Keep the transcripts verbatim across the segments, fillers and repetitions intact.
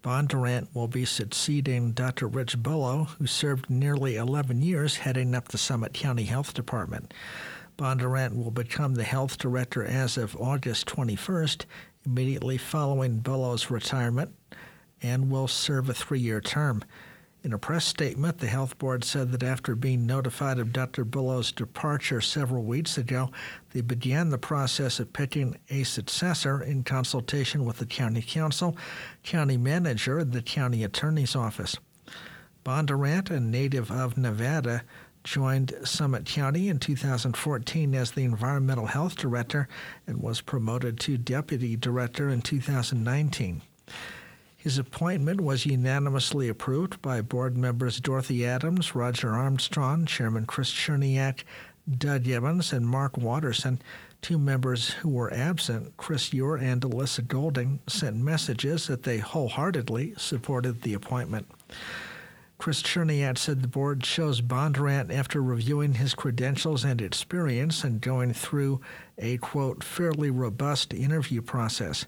Bondurant will be succeeding Doctor Rich Bullough, who served nearly eleven years heading up the Summit County Health Department. Bondurant will become the health director as of August twenty-first, immediately following Bullough's retirement, and will serve a three-year term. In a press statement, the health board said that after being notified of Doctor Bullough's departure several weeks ago, they began the process of picking a successor in consultation with the county council, county manager, and the county attorney's office. Bondurant, a native of Nevada, joined Summit County in two thousand fourteen as the environmental health director and was promoted to deputy director in two thousand nineteen. His appointment was unanimously approved by board members Dorothy Adams, Roger Armstrong, Chairman Chris Cherniak, Doug Evans, and Mark Watterson. Two members who were absent, Chris Ure and Alyssa Golding, sent messages that they wholeheartedly supported the appointment. Chris Cherniak said the board chose Bondurant after reviewing his credentials and experience and going through a, quote, fairly robust interview process.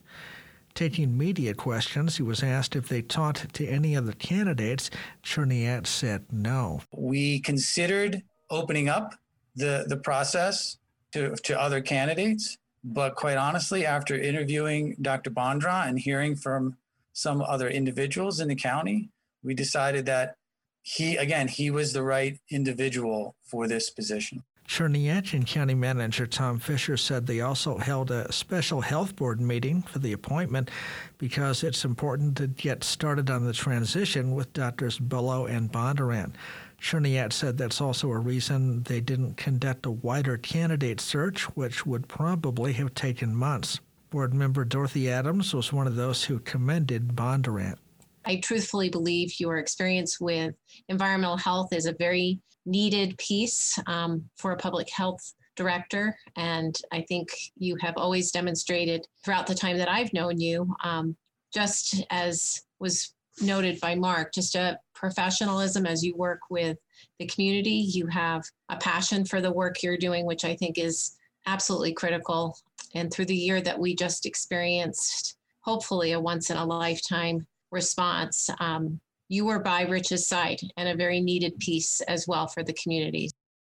Taking media questions, he was asked if they talked to any of the candidates. Cherniak said no. We considered opening up the, the process to, to other candidates, but quite honestly, after interviewing Doctor Bondurant and hearing from some other individuals in the county, we decided that he, again, he was the right individual for this position. Cherniak and County Manager Tom Fisher said they also held a special health board meeting for the appointment because it's important to get started on the transition with Doctors Bullough and Bondurant. Cherniak said that's also a reason they didn't conduct a wider candidate search, which would probably have taken months. Board member Dorothy Adams was one of those who commended Bondurant. I truthfully believe your experience with environmental health is a very needed piece um, for a public health director. And I think you have always demonstrated throughout the time that I've known you, um, just as was noted by Mark, just a professionalism as you work with the community. You have a passion for the work you're doing, which I think is absolutely critical. And through the year that we just experienced, hopefully a once in a lifetime response, um, you were by Rich's side and a very needed piece as well for the community.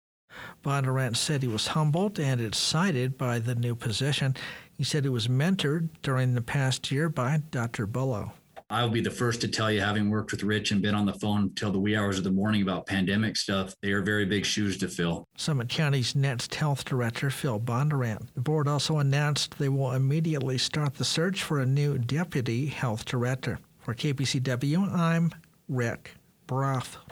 Bondurant said he was humbled and excited by the new position. He said he was mentored during the past year by Doctor Bullough. I'll be the first to tell you, having worked with Rich and been on the phone till the wee hours of the morning about pandemic stuff, they are very big shoes to fill. Summit County's next health director, Phil Bondurant. The board also announced they will immediately start the search for a new deputy health director. For K P C W, I'm Rick Broth.